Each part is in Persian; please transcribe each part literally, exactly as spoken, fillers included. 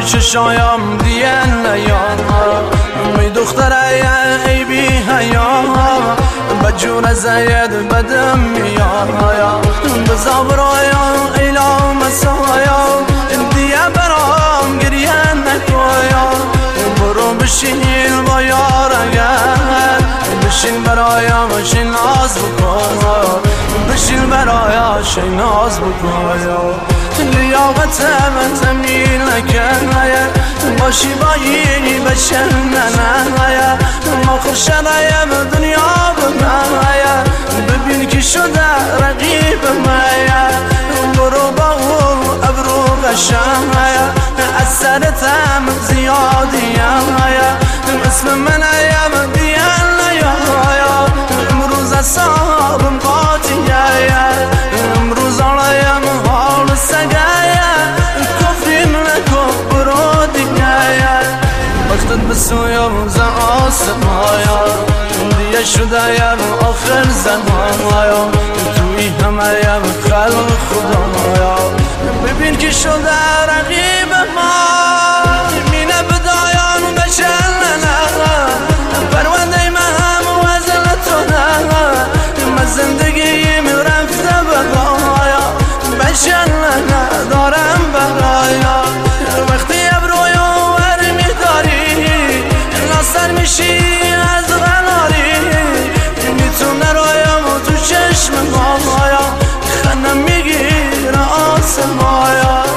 چشایم دیان نیان می دختره ای بی حیا بجون زید بدم میایا بزا برایا ایلا مسایا دیگه برام گریه نکویا برو بشین با یار اگر بشین برایا بشین ناز بکن بشین برایا شین ناز بکن لیاقت من تمیل نکنه باشی بایی بشن ننه ما خوشنایم دنیا بمایه ببین که شده رقیب مایه برو با او ابرو قشنگه از سرتم زیادیم اسم من ایم دیان نیا امروز اصابم قاطیه امروز آلایم حال سگه کفرین نکن برو دیگه وقتت بسویم ز آسمایا دیگه شدهیم آخر زمانایا توی همهیم خلق خدایا ببین که شده رقیب ما مینه بدایان بشن پرونده من هم وزن تو نه من زندگیم رفته بقایا بشن ندارم برایا وقتی ابرویو ور میداری ناصر میشی از غناری میتونه رایم و تو چشم مایا خنم میگیر آسمایا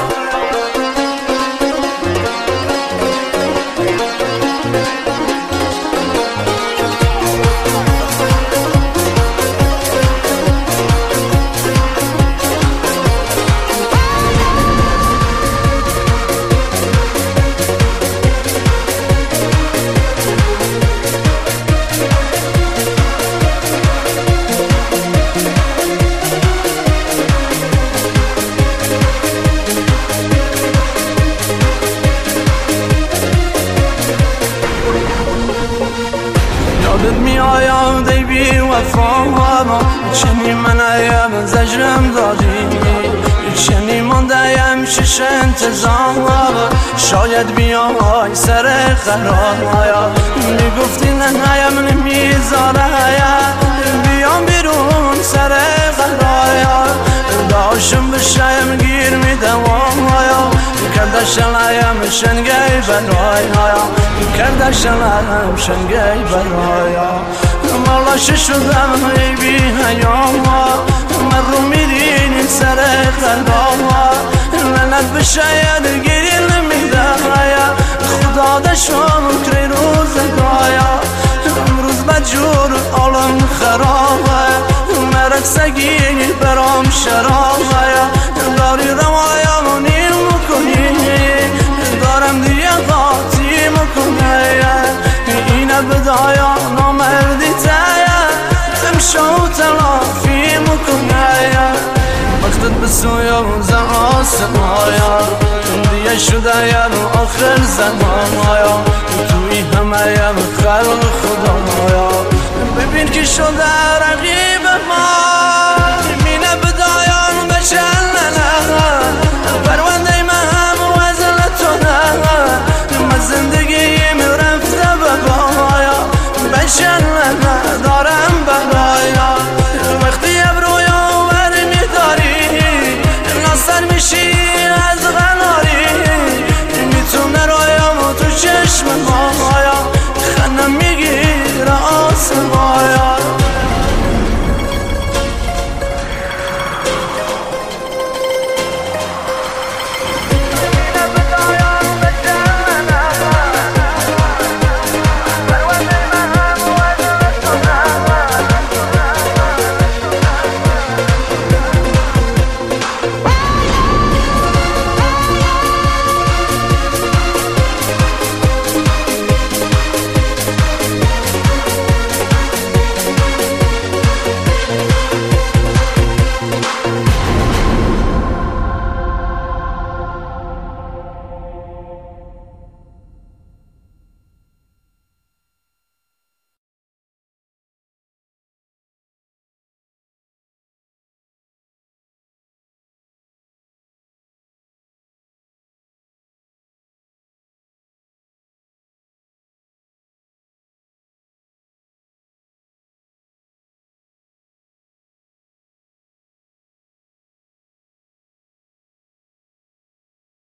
یادت می آیم دی بی وفا چنی من ایم زجرم دادی چنی ماندهیم شش انتظام شاید بیای سر قرار می گفتی نه ایم نمیذاره بیام بیرون سر قرار داشم بشایم گیر می دوام کردشن ایم شنگی برایا کردشن ایم شنگی برایا مولا شدم ای بی حیام من رو میرین سر قلبا لعنت به شاید گیری نمیده خدا دشم کری روزگایا امروز بجور عالم خرابه مرک سگی برام شرابه داری روایم و نیم مکنی دارم دیگه قاطی مکنی اینه بدایا نامردی تایه امشو تلافی مکنی وقتت بسویم ز آسمایا دیگه شدهیم آخر زمانایا توی همهیم خلق خدایا ببین که شده رقیب ما